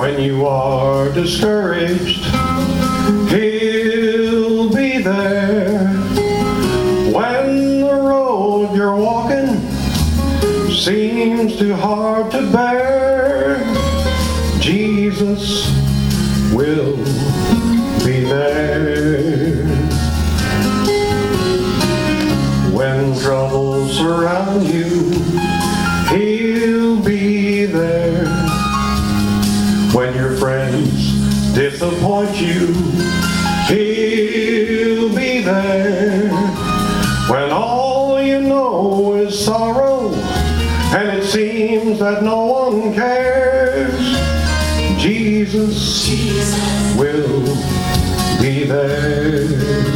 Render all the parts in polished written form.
When you are discouraged, He'll be there. When the road you're walking seems too hard to bear, Jesus will be there. When troubles surround you, He'll be there. When your friends disappoint you, He'll be there. When all you know is sorrow and it seems that no one cares, Jesus will be there.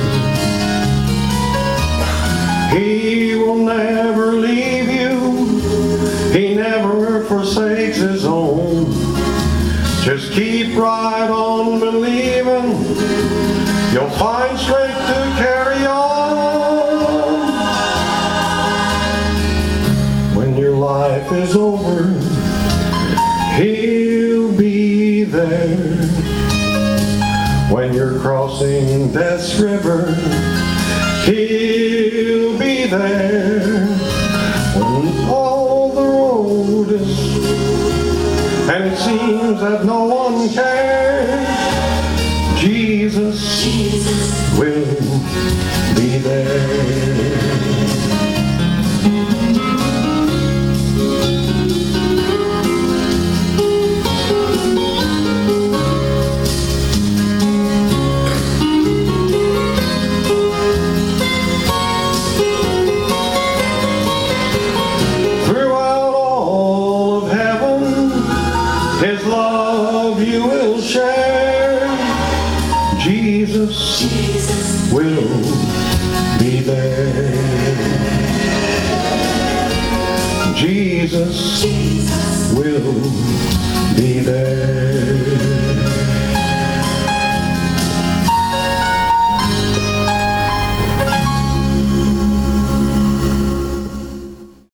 He will never leave you. He never forsakes His own. Just keep right on believing. You'll find strength to carry on. When your life is over, He'll be there. When you're crossing death's river, He'll be there. When all the road is and it seems that no one cares, Jesus will be there. His love you will share. Jesus will be there. Jesus will be there.